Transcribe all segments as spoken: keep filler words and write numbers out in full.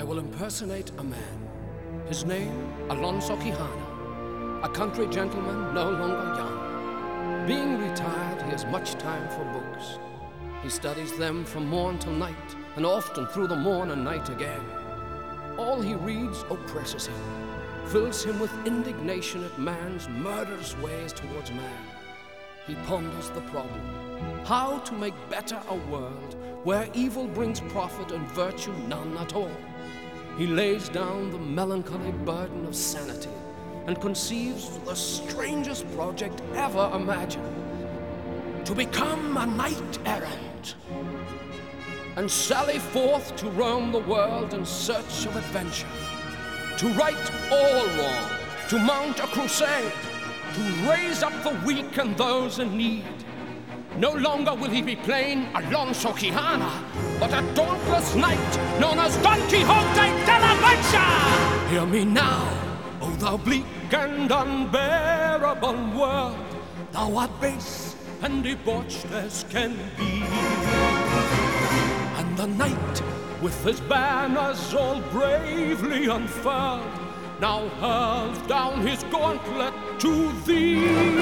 I will impersonate a man. His name, Alonso Quijano, a country gentleman no longer young. Being retired, he has much time for books. He studies them from morn till night, and often through the morn and night again. All he reads oppresses him, fills him with indignation at man's murderous ways towards man. He ponders the problem, how to make better a world where evil brings profit and virtue none at all. He lays down the melancholy burden of sanity and conceives the strangest project ever imagined: to become a knight-errant and sally forth to roam the world in search of adventure, to right all wrong, to mount a crusade, to raise up the weak and those in need. No longer will he be plain Alonso Quijano, but a dauntless knight known as Don Quixote de la Mancha! Hear me now, O thou bleak and unbearable world, thou art base and debauched as can be. And the knight, with his banners all bravely unfurled, now hurls down his gauntlet to thee.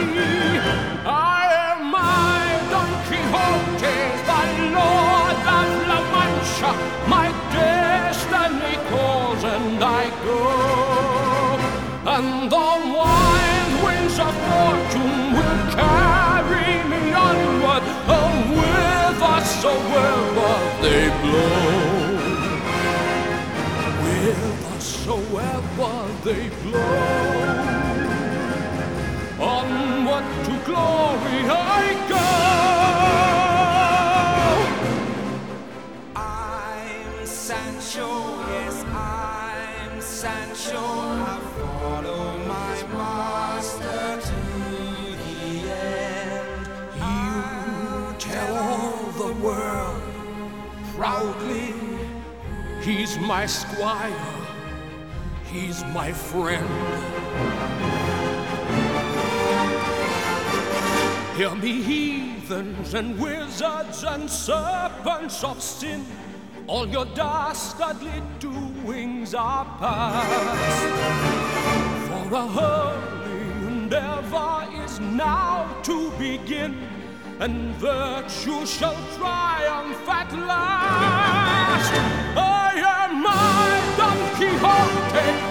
I am I, Don Quixote, thy lord of La Mancha. My destiny calls and I go, and the wild winds of fortune will carry me onward, and whithersoever they blow. Whithersoever they blow, onward to glory I go. I'm Sancho, yes, I'm Sancho. I follow my master to the end. You tell all the world proudly, he's my squire, he's my friend. Hear me, heathens and wizards and serpents of sin, all your dastardly doings are past. For a holy endeavor is now to begin, and virtue shall triumph at last. I am I, Don Quixote,